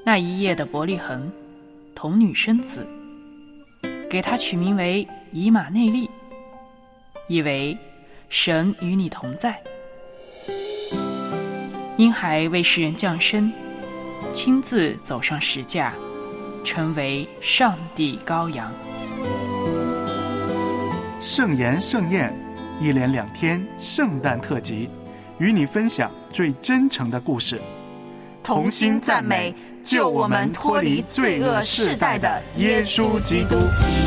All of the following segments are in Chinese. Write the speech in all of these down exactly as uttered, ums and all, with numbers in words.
那一夜的伯利恒，童女生子，给他取名为以马内利，意为神与你同在。婴孩为世人降生，亲自走上十架，成为上帝羔羊。 圣言盛宴，一连两天圣诞特辑，与你分享最真诚的故事， 同心赞美救我们脱离罪恶世代的耶稣基督。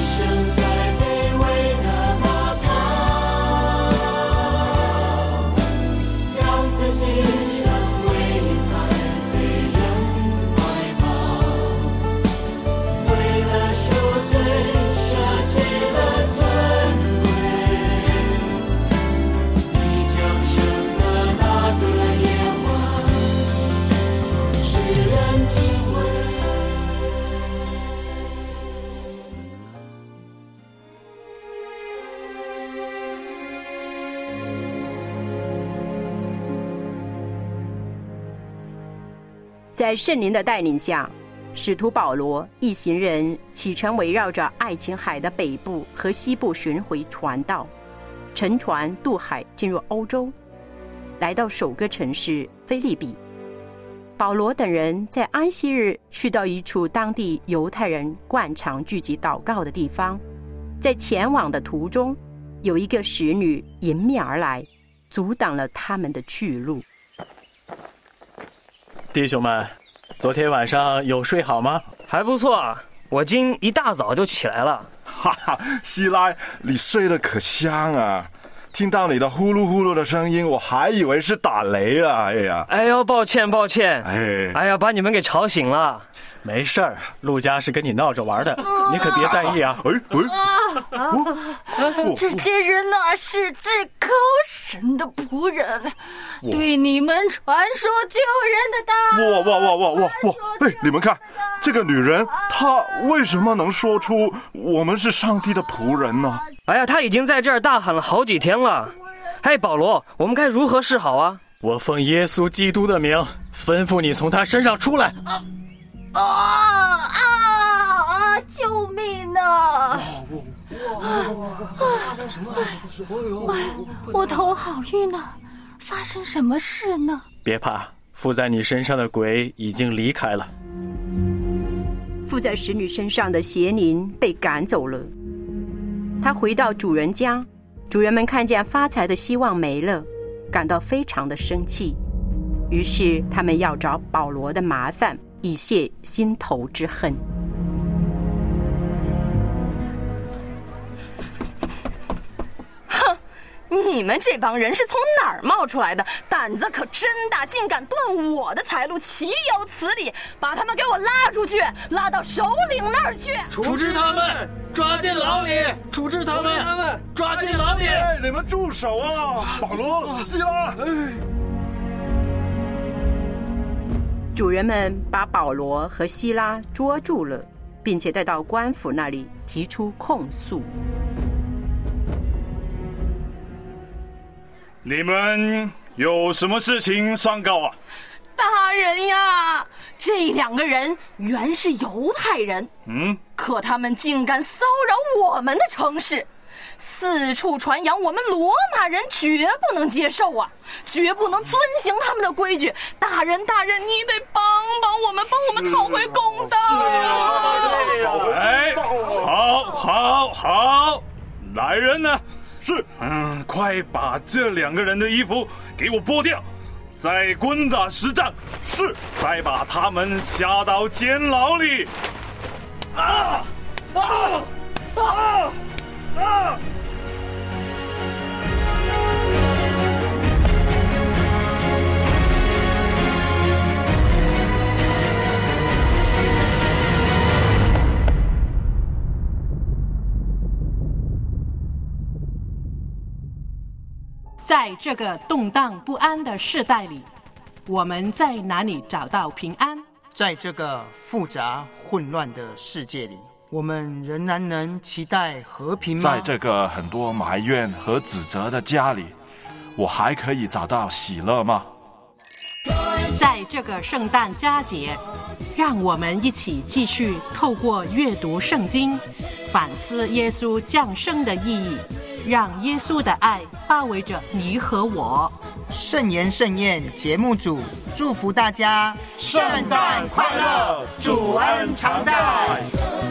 在圣灵的带领下，使徒保罗一行人启程围绕着爱琴海的北部和西部巡回传道，乘船渡海进入欧洲，来到首个城市腓立比。保罗等人在安息日去到一处当地犹太人惯常聚集祷告的地方，在前往的途中，有一个使女迎面而来，阻挡了他们的去路。 弟兄们，昨天晚上有睡好吗？ 还不错，我今一大早就起来了。 哈哈，希拉，你睡得可香啊！听到你的呼噜呼噜的声音，我还以为是打雷了。哎呀， 哎呦，抱歉抱歉， 哎， 哎呀，把你们给吵醒了。 没事儿，陆家是跟你闹着玩的，你可别在意啊。 哎哎， 啊啊、这些人呢是至高神的仆人，对你们传说救人的道。 哇哇哇哇哇哇！哎，你们看，这个女人她为什么能说出我们是上帝的仆人呢？ 哎呀，她已经在这儿大喊了好几天了。嘿，保罗，我们该如何是好啊？ 我奉耶稣基督的名，吩咐你从他身上出来。 啊啊啊啊！救命啊！发生什么事？我头好晕啊！发生什么事呢？ 别怕，附在你身上的鬼已经离开了。 附在使女身上的邪灵被赶走了。他回到主人家，主人们看见发财的希望没了，感到非常的生气，于是他们要找保罗的麻烦，以泄心头之恨。 哼，你们这帮人是从哪儿冒出来的？胆子可真大，竟敢断我的财路，岂有此理！把他们给我拉出去，拉到首领那儿去， 处置他们，抓进牢里，处置他们，抓进牢里！ 哎，你们住手啊！保罗、希拉！ 主人们把保罗和希拉捉住了，并且带到官府那里提出控诉。 你们有什么事情上告啊？ 大人呀，这两个人原是犹太人， 嗯， 可他们竟敢骚扰我们的城市，四处传扬我们罗马人绝不能接受啊，绝不能遵行他们的规矩。大人大人，你得帮帮我们，帮我们讨回公道啊！ 哎，好好好，来人呢？ 是， 嗯，快把这两个人的衣服给我剥掉，再棍打十杖。 是， 再把他们下到监牢里。啊啊啊啊！ 在这个动荡不安的世代里，我们在哪里找到平安？ 在这个复杂混乱的世界里，我们仍然能期待和平吗？ 在这个很多埋怨和指责的家里，我还可以找到喜乐吗？ 在这个圣诞佳节，让我们一起继续透过阅读圣经，反思耶稣降生的意义，让耶稣的爱包围着你和我。 圣言盛宴节目组祝福大家圣诞快乐，主恩常在。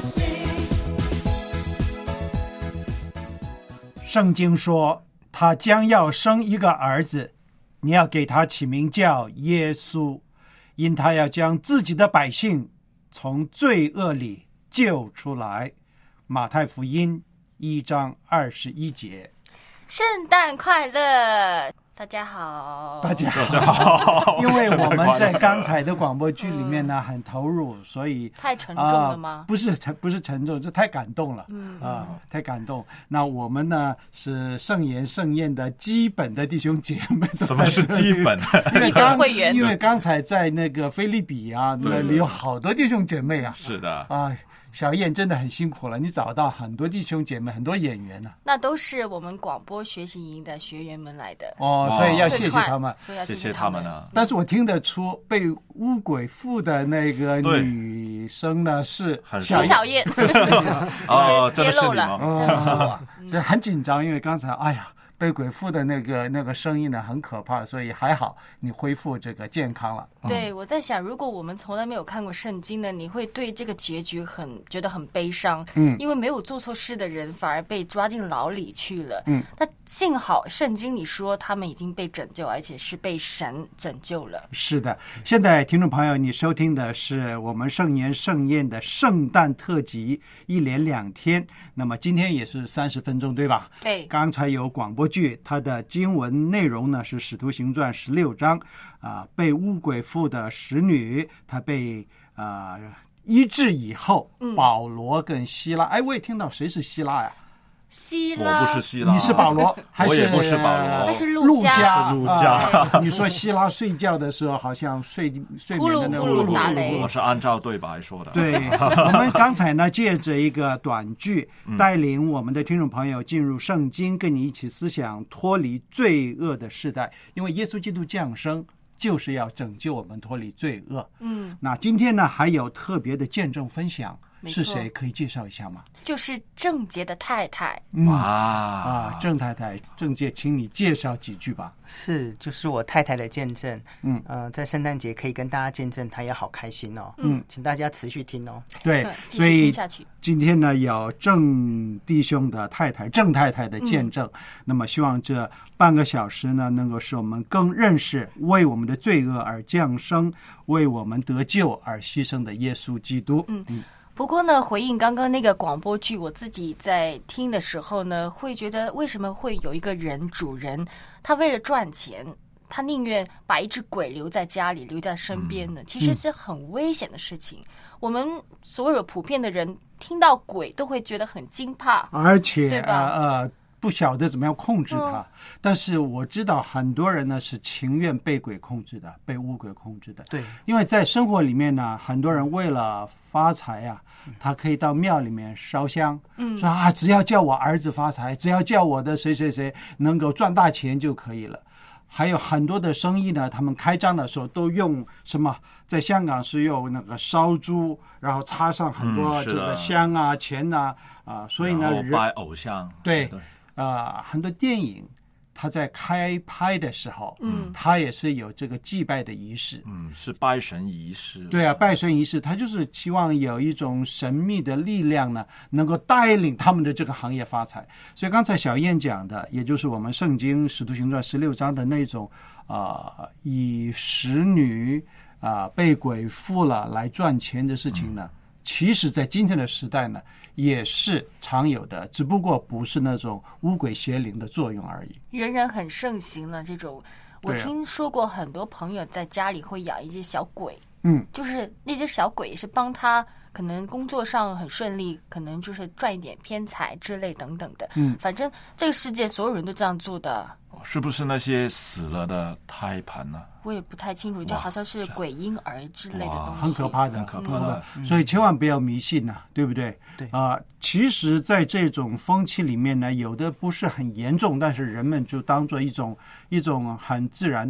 圣经说，他将要生一个儿子，你要给他起名叫耶稣，因他要将自己的百姓从罪恶里救出来。马太福音一章二十一节。 圣诞快乐，大家好， 大家好。因为我们在刚才的广播剧里面呢、嗯、很投入，所以太沉重了吗？ 呃、不是不是沉重，这太感动了。 嗯啊、呃，太感动。那我们呢是圣言圣宴的基本的弟兄姐妹。 什么是基本？ 基本会员。 因为刚才在那个菲利比啊，那里有好多弟兄姐妹啊。 是的啊。小燕真的很辛苦了，你找到很多弟兄姐妹，很多演员呢、啊。 那都是我们广播学习营的学员们来的哦，所以要谢谢他们， 所以要谢谢他们啊。 但是我听得出被巫鬼附的那个女生呢是小小燕， 哦， 揭露了，真的是我， 嗯、很紧张，因为刚才哎呀。被鬼附的那个那个声音呢很可怕，所以还好你恢复这个健康了。 对，我在想，如果我们从来没有看过圣经呢，你会对这个结局很觉得很悲伤，嗯，因为没有做错事的人反而被抓进牢里去了，嗯，那幸好圣经里说他们已经被拯救，而且是被神拯救了。 是的，现在听众朋友，你收听的是我们圣言盛宴的圣诞特辑，一连两天，那么今天也是三十分钟，对吧？ 对， 刚才有广播剧，它的经文内容呢是《使徒行传》十六章啊、呃，被巫鬼附的使女，她被啊、呃、医治以后，嗯、保罗跟希拉，哎，我也听到谁是希拉呀？ 希拉， 我不是希拉， 你是保罗，还是我也不是保罗， 他是路加， 路加。 啊、你说希拉睡觉的时候好像睡睡眠的那呼噜打雷， 我是按照对白说的。 对，我们刚才呢借着一个短剧，带领我们的听众朋友进入圣经，跟你一起思想脱离罪恶的世代，因为耶稣基督降生就是要拯救我们脱离罪恶。嗯，那今天呢还有特别的见证分享。是谁可以介绍一下吗？ 就是郑杰的太太。 哇、嗯、啊，郑太太，郑杰，请你介绍几句吧。 是，就是我太太的见证。嗯，呃，在圣诞节可以跟大家见证，她也好开心哦。嗯，请大家持续听哦。 对，所以今天呢有郑弟兄的太太，郑太太的见证。嗯、那么希望这半个小时呢，能够使我们更认识为我们的罪恶而降生、为我们得救而牺牲的耶稣基督。嗯嗯。 不过呢，回应刚刚那个广播剧，我自己在听的时候呢，会觉得为什么会有一个人主人，他为了赚钱，他宁愿把一只鬼留在家里，留在身边呢？其实是很危险的事情。嗯、我们所有普遍的人听到鬼都会觉得很惊怕， 而且对吧？呃不晓得怎么样控制它，嗯、但是我知道很多人呢是情愿被鬼控制的，被巫鬼控制的。 对， 因为在生活里面呢，很多人为了发财啊，他可以到庙里面烧香，嗯，说啊，只要叫我儿子发财，只要叫我的谁谁谁能够赚大钱就可以了。还有很多的生意呢，他们开张的时候都用什么？在香港是用那个烧猪，然后插上很多这个香啊、嗯、钱啊啊、呃，所以呢， 拜偶像， 对。对啊、呃，很多电影，他在开拍的时候，嗯，他也是有这个祭拜的仪式， 嗯，是拜神仪式。 对啊，拜神仪式，他就是期望有一种神秘的力量呢，能够带领他们的这个行业发财。所以刚才小燕讲的，也就是我们圣经《使徒行传》十六章的那种啊、呃，以使女啊、呃、被鬼附了来赚钱的事情呢，嗯、其实在今天的时代呢。也是常有的，只不过不是那种巫鬼邪灵的作用而已。 仍然很盛行了这种，我听说过很多朋友在家里会养一些小鬼，嗯，就是那些小鬼是帮他可能工作上很顺利，可能就是赚一点偏财之类等等的。嗯，反正这个世界所有人都这样做的。 是不是那些死了的胎盘呢？ 我也不太清楚，就好像是鬼婴儿之类的东西， 很可怕的， 很可怕的。 嗯、所以千万不要迷信呐、啊，对不对？ 对啊、呃，其实，在这种风气里面呢，有的不是很严重，但是人们就当做一种一种很自然的。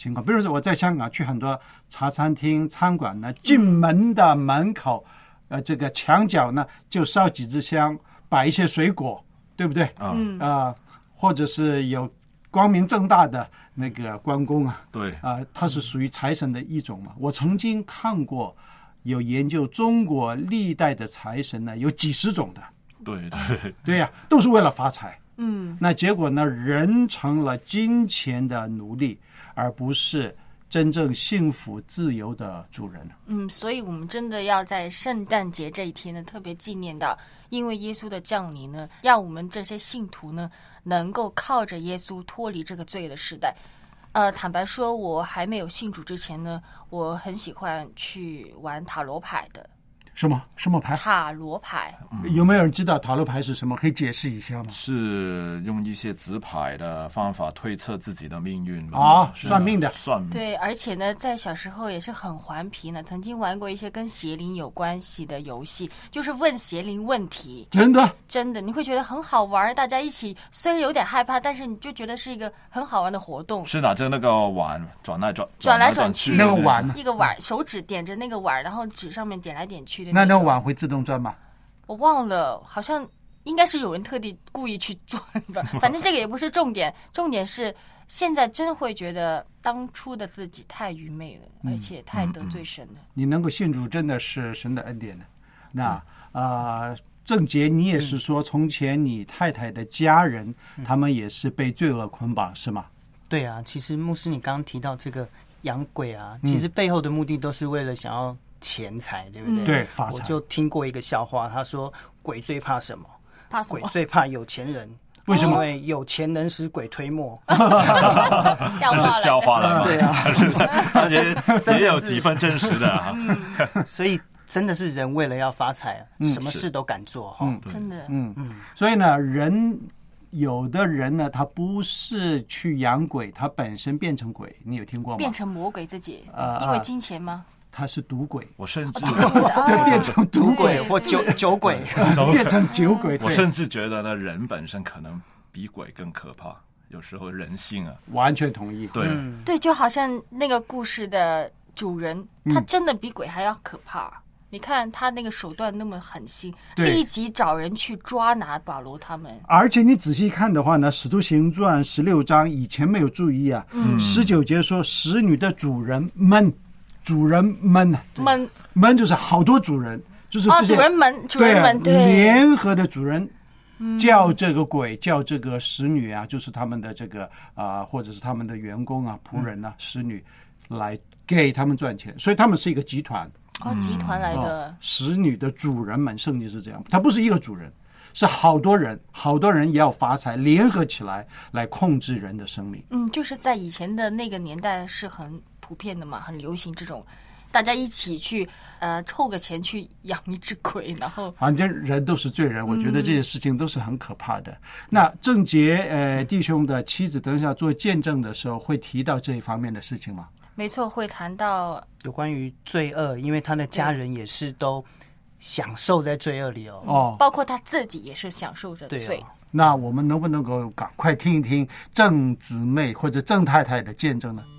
情况。比如说我在香港去很多茶餐厅、餐馆呢，进门的门口，呃，这个墙角呢就烧几支香，摆一些水果，对不对？ 嗯啊、呃，或者是有光明正大的那个关公啊， 对啊、呃，它是属于财神的一种嘛。我曾经看过有研究中国历代的财神呢，有几十种的。 对对对呀、啊，都是为了发财。 嗯， 那结果呢，人成了金钱的奴隶，而不是真正幸福自由的主人。 嗯，所以我们真的要在圣诞节这一天呢，特别纪念到，因为耶稣的降临呢，让我们这些信徒呢，能够靠着耶稣脱离这个罪的时代。呃，坦白说，我还没有信主之前呢，我很喜欢去玩塔罗牌的。 什么什么牌？ 塔罗牌。 有没有人知道塔罗牌是什么？可以解释一下吗？ 是用一些纸牌的方法推测自己的命运吧？ 啊，算命的， 算命。 对，而且呢，在小时候也是很顽皮呢，曾经玩过一些跟邪灵有关系的游戏，就是问邪灵问题。 真的， 真的，你会觉得很好玩，大家一起，虽然有点害怕，但是你就觉得是一个很好玩的活动。 是拿着那个碗转来转转来转去， 那个碗， 一个碗，手指点着那个碗，然后纸上面点来点去的。 那那个碗会自动转吗？ 我忘了，好像应该是有人特地故意去转的。反正这个也不是重点，重点是现在真会觉得当初的自己太愚昧了， 嗯、 而且太得罪神了。 你能够信主，真的是神的恩典呢。那啊。呃郑杰，你也是说，从前你太太的家人，嗯、他们也是被罪恶捆绑，是吗？ 对啊，其实牧师，你刚刚提到这个养鬼啊，其实背后的目的都是为了想要钱财，对不对？ 嗯、对，发财。 我就听过一个笑话，他说鬼最怕什么？ 怕什么？ 鬼最怕有钱人。 为什么？ 因为有钱能使鬼推磨。 笑话是笑话了， 对啊， 而且也有几分真实的啊。 嗯、所以。真的是人为了要发财，嗯、什么事都敢做哈、 嗯， 真的， 嗯嗯。所以呢，人有的人呢，他不是去养鬼，他本身变成鬼，你有听过吗？ 变成魔鬼自己， 呃、 因为金钱吗？ 他是赌鬼， 我甚至对变成赌鬼或酒酒鬼， 变成酒鬼。 我甚至觉得呢，人本身可能比鬼更可怕。有时候人性啊， 完全同意。 对、 嗯、对，就好像那个故事的主人，他真的比鬼还要可怕。嗯你看他那个手段那么狠心，立即找人去抓拿保罗他们。 而且你仔细看的话呢，《使徒行传》十六章以前没有注意啊，十九、嗯、节说使女的主人们，主人们们们就是好多主人，就是这些、 哦、主人们主人们对、 啊、联合的主人。叫这个鬼，叫这个使女啊，就是他们的这个啊、呃，或者是他们的员工啊、仆人啊、嗯、使女，来给他们赚钱，所以他们是一个集团。 哦，集团来的、 哦、使女的主人们，圣经是这样，他不是一个主人，是好多人，好多人也要发财，联合起来来控制人的生命。 嗯，就是在以前的那个年代是很普遍的嘛，很流行这种，大家一起去呃凑个钱去养一只鬼，然后反正人都是罪人，我觉得这些事情都是很可怕的。嗯、那郑杰呃弟兄的妻子等一下做见证的时候，会提到这一方面的事情吗？ 没错，会谈到有关于罪恶，因为他的家人也是都享受在罪恶里哦， 哦， 包括他自己也是享受着罪。 哦、 那我们能不能够赶快听一听郑姊妹或者郑太太的见证呢？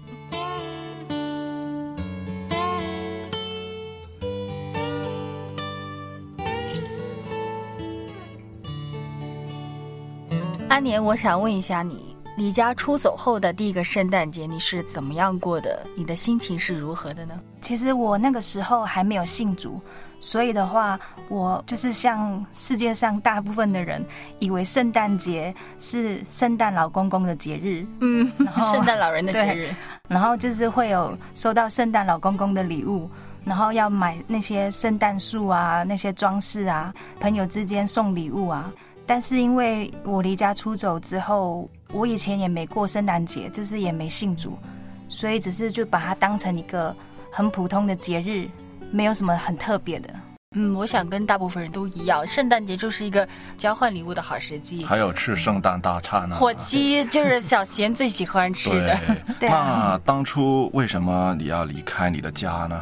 安年，我想问一下你。离家出走后的第一个圣诞节，你是怎么样过的？你的心情是如何的呢？ 其实我那个时候还没有信主，所以的话，我就是像世界上大部分的人，以为圣诞节是圣诞老公公的节日， 嗯，圣诞老人的节日， 然后就是会有收到圣诞老公公的礼物，然后要买那些圣诞树啊，那些装饰啊，朋友之间送礼物啊。但是因为我离家出走之后，我以前也没过圣诞节，就是也没信主，所以只是就把它当成一个很普通的节日，没有什么很特别的。 嗯，我想跟大部分人都一样，圣诞节就是一个交换礼物的好时机。 还有吃圣诞大餐啊， 火鸡就是小贤最喜欢吃的。 对，对啊。那当初为什么你要离开你的家呢？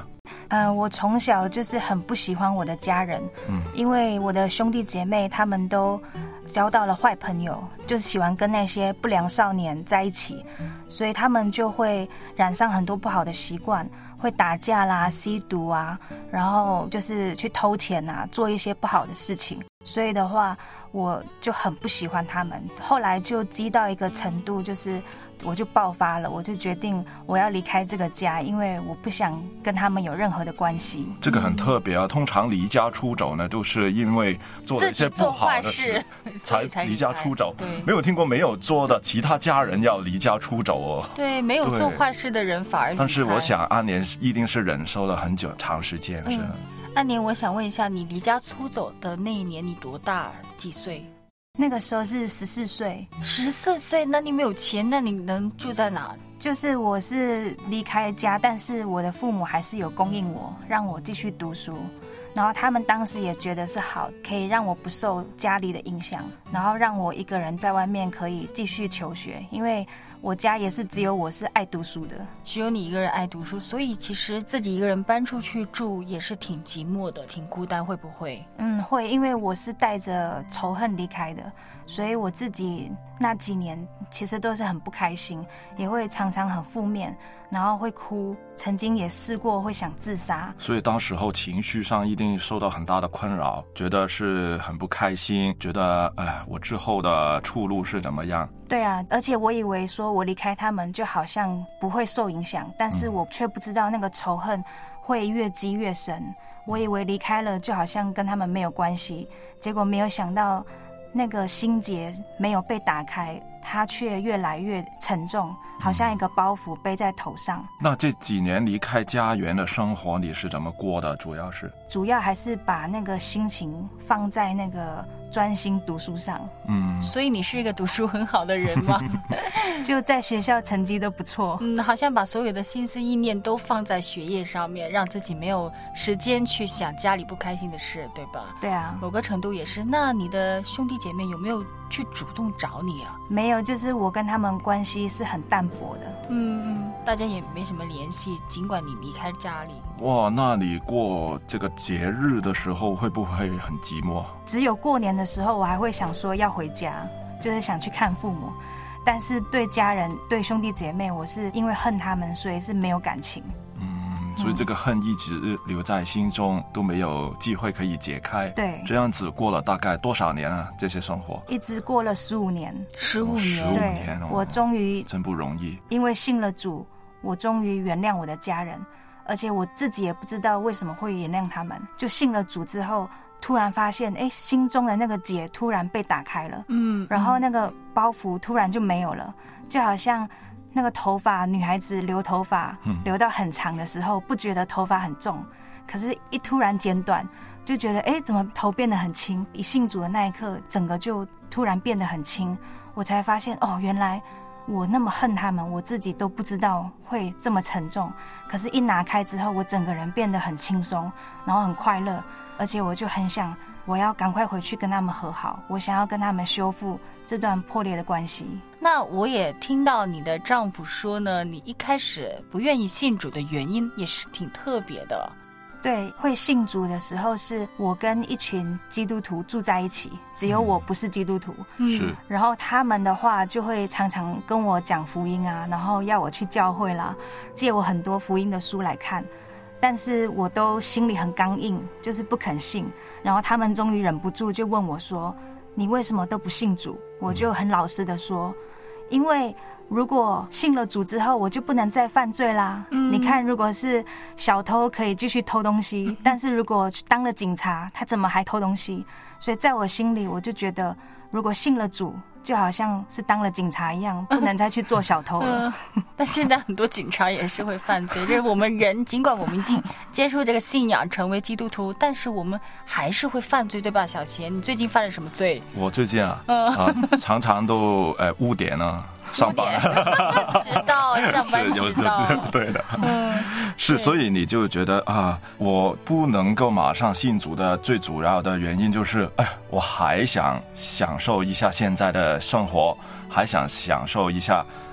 呃，我从小就是很不喜欢我的家人，嗯，因为我的兄弟姐妹他们都交到了坏朋友，就是喜欢跟那些不良少年在一起，所以他们就会染上很多不好的习惯，会打架啦、吸毒啊，然后就是去偷钱啊，做一些不好的事情。所以的话，我就很不喜欢他们。后来就积到一个程度，就是我就爆发了，我就决定我要离开这个家，因为我不想跟他们有任何的关系。 这个很特别啊，通常离家出走呢，都是因为做了一些不好的事才离家出走。没有听过没有做的其他家人要离家出走哦。 对，没有做坏事的人反而离开。 但是我想安年一定是忍受了很久长时间，是。 嗯，安年，我想问一下，你离家出走的那一年，你多大？几岁？ 那个时候是十四岁。 十四岁？那你没有钱，那你能住在哪？ 就是我是离开家，但是我的父母还是有供应我，让我继续读书。然后他们当时也觉得是好，可以让我不受家里的影响，然后让我一个人在外面可以继续求学，因为我家也是只有我是爱读书的， 只有你一个人爱读书，所以其实自己一个人搬出去住也是挺寂寞的，挺孤单，会不会？ 嗯，会，因为我是带着仇恨离开的，所以我自己那几年其实都是很不开心，也会常常很负面，然后会哭，曾经也试过会想自杀。 所以当时候情绪上一定受到很大的困扰，觉得是很不开心，觉得哎，我之后的出路是怎么样？ 对啊，而且我以为说我离开他们就好像不会受影响，但是我却不知道那个仇恨会越积越深。我以为离开了就好像跟他们没有关系，结果没有想到那个心结没有被打开，它却越来越沉重，好像一个包袱背在头上。 那这几年离开家园的生活你是怎么过的？主要是主要还是把那个心情放在那个专心读书上。 嗯，所以你是一个读书很好的人吗？ 就在学校成绩都不错。 嗯，好像把所有的心思意念都放在学业上面，让自己没有时间去想家里不开心的事，对吧？ 对啊， 某个程度也是。那你的兄弟姐妹有没有去主动找你啊？ 没有，就是我跟他们关系是很淡薄的。 嗯，大家也没什么联系，尽管你离开家里。 哇，那你过这个节日的时候会不会很寂寞？ 只有过年的时候我还会想说要回家，就是想去看父母，但是对家人对兄弟姐妹我是因为恨他们，所以是没有感情。 嗯，所以这个恨一直留在心中，都没有机会可以解开。 对， 这样子过了大概多少年啊？这些生活一直过了十五年。 十五年， 十五年哦， 我终于真不容易。 因为信了主，我终于原谅我的家人，而且我自己也不知道为什么会原谅他们。就信了主之后，突然发现，哎，心中的那个结突然被打开了，嗯，然后那个包袱突然就没有了，就好像那个头发，女孩子留头发，嗯，留到很长的时候，不觉得头发很重，可是一突然剪短，就觉得，哎，怎么头变得很轻？一信主的那一刻，整个就突然变得很轻，我才发现，哦，原来我那么恨他们，我自己都不知道会这么沉重。可是，一拿开之后，我整个人变得很轻松，然后很快乐，而且我就很想，我要赶快回去跟他们和好，我想要跟他们修复这段破裂的关系。 那我也听到你的丈夫说呢，你一开始不愿意信主的原因也是挺特别的。 对，会信主的时候是我跟一群基督徒住在一起，只有我不是基督徒。 嗯，是。 然后他们的话就会常常跟我讲福音啊，然后要我去教会啦，借我很多福音的书来看，但是我都心里很刚硬，就是不肯信。然后他们终于忍不住就问我说，你为什么都不信主？我就很老实的说，因为如果信了主之后，我就不能再犯罪啦。嗯，你看，如果是小偷可以继续偷东西，但是如果当了警察，他怎么还偷东西？所以在我心里，我就觉得，如果信了主，就好像是当了警察一样，不能再去做小偷了。 嗯，但现在很多警察也是会犯罪，就是我们人，尽管我们已经接受这个信仰，成为基督徒，但是我们还是会犯罪，对吧？小贤，你最近犯了什么罪？ 我最近啊，嗯、啊常常都呃误点呢。上班迟到，上班迟到， 对的，嗯，是，所以你就觉得啊，我不能够马上信主的最主要的原因就是，哎，我还想享受一下现在的生活，还想享受一下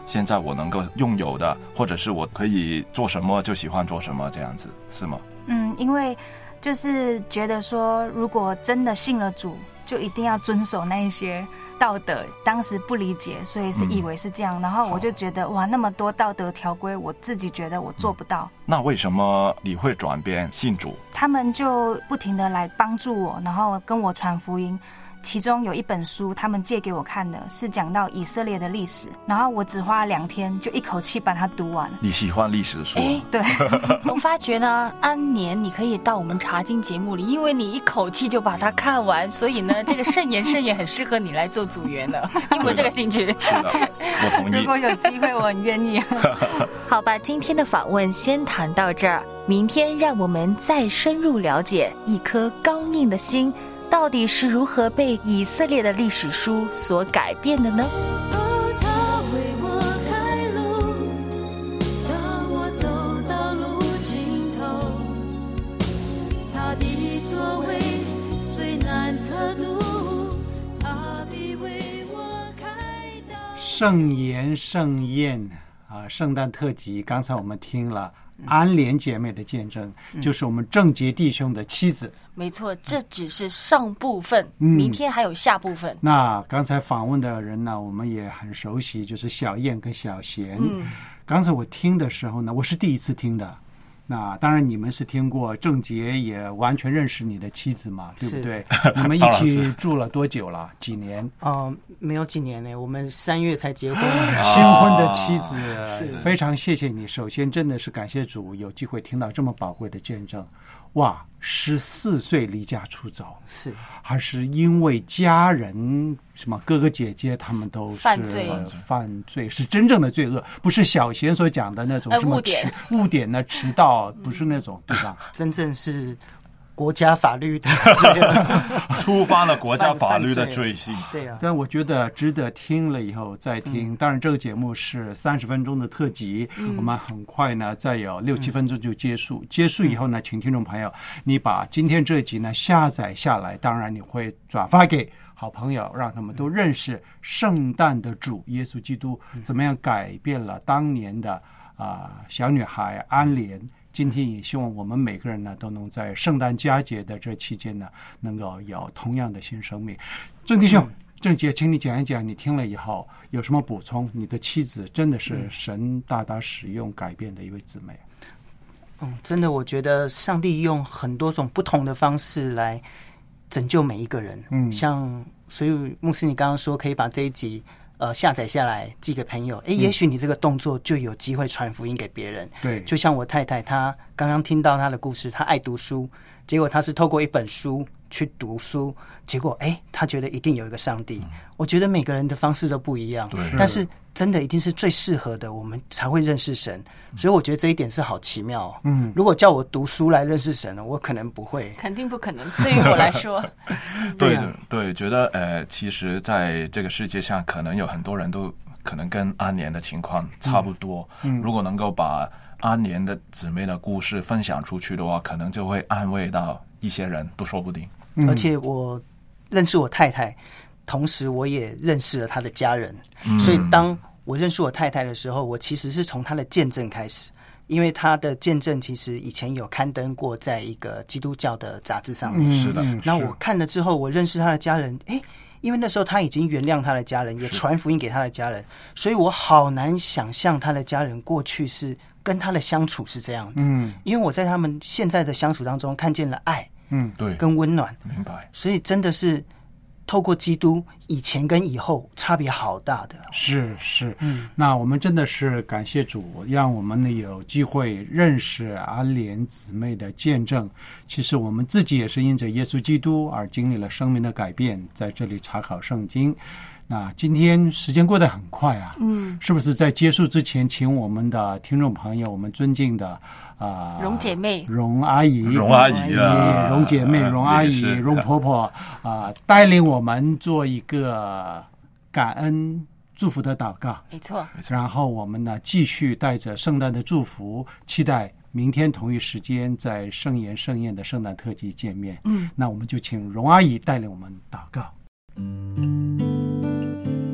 现在我能够拥有的，或者是我可以做什么就喜欢做什么，这样子是吗？ 嗯，因为就是觉得说，如果真的信了主，就一定要遵守那一些道德。当时不理解，所以是以为是这样，嗯、然后我就觉得哇，那么多道德条规，我自己觉得我做不到。 嗯、那为什么你会转变信主？ 他们就不停的来帮助我，然后跟我传福音。其中有一本书，他们借给我看的是讲到以色列的历史，然后我只花了两天就一口气把它读完。 你喜欢历史书？哎， 对。 我发觉呢，安年你可以到我们查经节目里，因为你一口气就把它看完，所以呢，这个圣言圣言很适合你来做组员的。你有没有这个兴趣？ 是的，我同意。 如果有机会，我很愿意。 好吧，今天的访问先谈到这儿，明天让我们再深入了解一颗刚硬的心到底是如何被以色列的历史书所改变的呢？ 他为我开路，当我走到路尽头，他的作为虽难测度，他必为我开道。 圣言圣宴啊，圣诞特辑，刚才我们听了安莲姐妹的见证，嗯、就是我们郑杰弟兄的妻子。 没错，这只是上部分，嗯、明天还有下部分。 那刚才访问的人呢，我们也很熟悉，就是小燕跟小贤。 嗯， 刚才我听的时候呢，我是第一次听的。那当然你们是听过，郑杰也完全认识你的妻子嘛，对不对？你们一起住了多久了？几年？ 哦、呃，没有几年呢，我们三月才结婚。 新婚的妻子，非常谢谢你。首先真的是感谢主，有机会听到这么宝贵的见证。哇，十四岁离家出走， 是还是因为家人什么哥哥姐姐他们都是犯罪， 犯罪是真正的罪恶，不是小贤所讲的那种什么迟误点呢迟到，不是那种，对吧？ 真正是国家法律的罪恶， 触犯了国家法律的罪行。 对啊， 但我觉得值得听了以后再听。嗯、当然，这个节目是三十分钟的特辑，嗯、我们很快呢，再有六七分钟就结束。嗯、结束以后呢，请听众朋友，你把今天这集呢下载下来，当然你会转发给好朋友，让他们都认识圣诞的主耶稣基督怎么样改变了当年的啊、呃、小女孩安莲。今天也希望我们每个人呢都能在圣诞佳节的这期间呢，能够有同样的新生命。郑弟兄，郑姐，请你讲一讲，你听了以后有什么补充？你的妻子真的是神大大使用改变的一位姊妹。 嗯，真的，我觉得上帝用很多种不同的方式来拯救每一个人。嗯，像所以牧师，你刚刚说可以把这一集。呃，下载下来寄给朋友，哎，也许你这个动作就有机会传福音给别人。 对， 就像我太太，她刚刚听到她的故事，她爱读书，结果她是透过一本书去读书，结果哎，她觉得一定有一个上帝。嗯、我觉得每个人的方式都不一样，但是真的一定是最适合的，我们才会认识神。所以我觉得这一点是好奇妙、哦。嗯，如果叫我读书来认识神呢，我可能不会， 肯定不可能。对于我来说， 对对对，觉得呃，其实在这个世界上，可能有很多人都可能跟安莲的情况差不多。嗯，如果能够把安莲的姊妹的故事分享出去的话，可能就会安慰到一些人，都说不定。 嗯、而且我认识我太太，同时我也认识了她的家人，嗯、所以当我认识我太太的时候，我其实是从她的见证开始，因为她的见证其实以前有刊登过在一个基督教的杂志上面。 是的， 那我看了之后，我认识她的家人，哎，因为那时候她已经原谅她的家人，也传福音给她的家人，所以我好难想象她的家人过去是跟她的相处是这样子。嗯，因为我在他们现在的相处当中看见了爱， 嗯，对， 跟温暖， 明白。 所以真的是。透过基督，以前跟以后差别好大的。 是是，嗯，那我们真的是感谢主，让我们呢有机会认识安莲姊妹的见证。其实我们自己也是因着耶稣基督而经历了生命的改变，在这里查考圣经。那今天时间过得很快啊，嗯，是不是在结束之前，请我们的听众朋友，我们尊敬的啊， 荣姐妹、 荣阿姨、 荣阿姨啊、 荣姐妹、荣阿姨、荣婆婆啊，带领我们做一个感恩祝福的祷告。 没错。 然后我们呢，继续带着圣诞的祝福，期待明天同一时间在圣言盛宴的圣诞特辑见面。嗯，那我们就请荣阿姨带领我们祷告。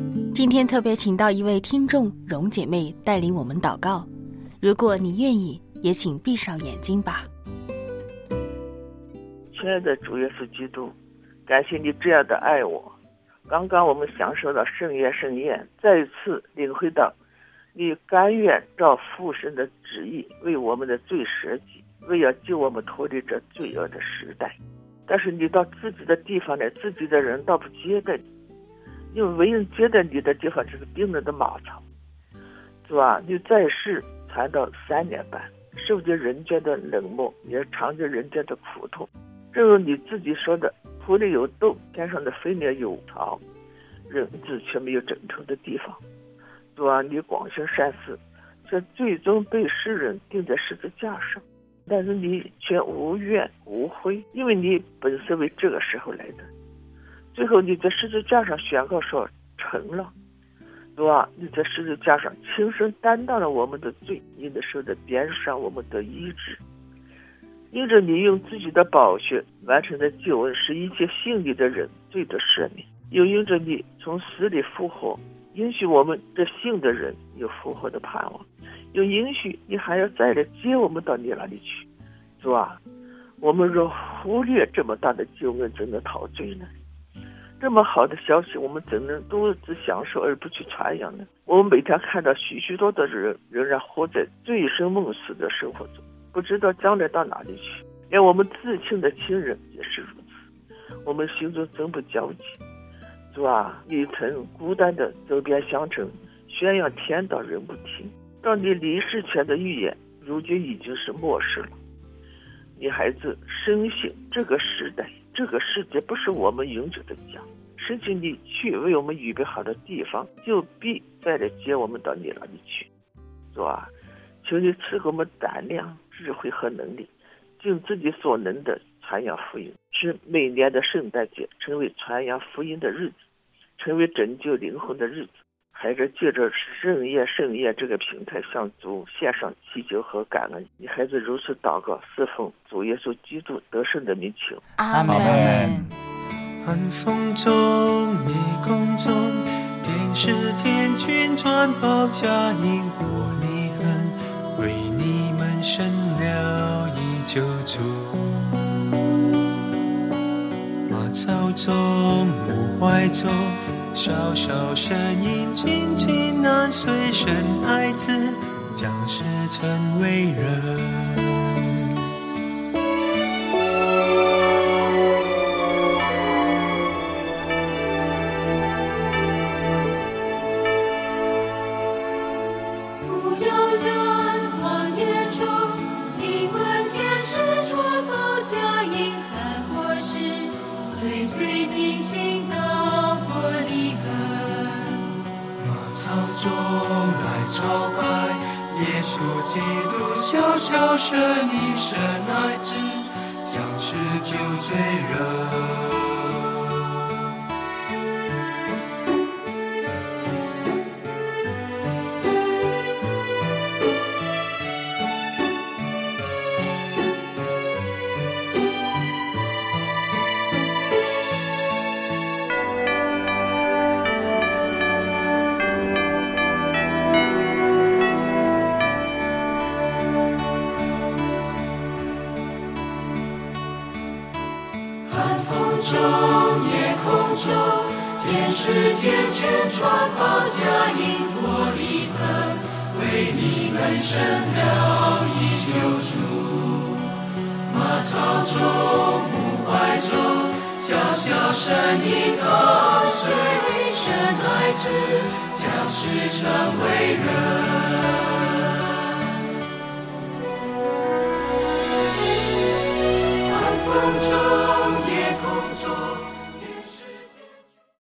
今天特别请到一位听众荣姐妹带领我们祷告，如果你愿意，也请闭上眼睛吧。 亲爱的主耶稣基督，感谢你这样的爱我。刚刚我们享受到圣夜圣宴，再一次领会到你甘愿照父神的旨意为我们的罪舍己，为要救我们脱离这罪恶的时代。但是你到自己的地方来，自己的人倒不接待你，因为唯一接待你的地方就是冰冷的马槽。主啊，你在世传道三年半，受尽人间的冷漠，也尝尽人间的苦痛。正如你自己说的，土里有豆，天上的飞鸟有巢，人子却没有枕头的地方。主啊，你广行善事，却最终被世人钉在十字架上，但是你却无怨无悔，因为你本是为这个时候来的。最后你在十字架上宣告说成了。主啊，你在十字架上亲身担当了我们的罪，因的受的鞭伤我们的医治。因着你用自己的宝血完成的救恩，使一切信你的人罪得赦免，又因着你从死里复活，允许我们这信的人有复活的盼望，又允许你还要再来接我们到你那里去。主啊，我们若忽略这么大的救恩，怎能陶醉呢？这么好的消息，我们怎能独自享受而不去传扬呢？我们每天看到许许多多的人仍然活在醉生梦死的生活中，不知道将来到哪里去，连我们至亲的亲人也是如此。我们心中真不焦急。主啊，你曾孤单的走遍乡城，宣扬天道，人不听。到你离世前的预言，如今已经是末世了。你孩子深信这个时代，这个世界不是我们永久的家，申请你去为我们预备好的地方，就必再来接我们到你那里去。主啊，求你赐给我们胆量、智慧和能力，尽自己所能的传扬福音，使每年的圣诞节成为传扬福音的日子，成为拯救灵魂的日子。还是借着圣夜圣夜这个平台向主献上祈求和感恩。你孩子如此祷告，侍奉主耶稣基督得胜的名求。 阿门。 寒风中，夜空中，天使天军传报佳音，我离恨为你们生了一救主。马槽中，母怀中，小小声音，轻轻难随生孩子，将世成为人。 岁岁进行到过离合，马槽中来朝拜，耶稣基督小小生一生爱子，将世救罪人。是天君传报佳音，我离恨为你们生了一救主。马槽中，母怀中，小小声音告谁生孩子，将世成为人。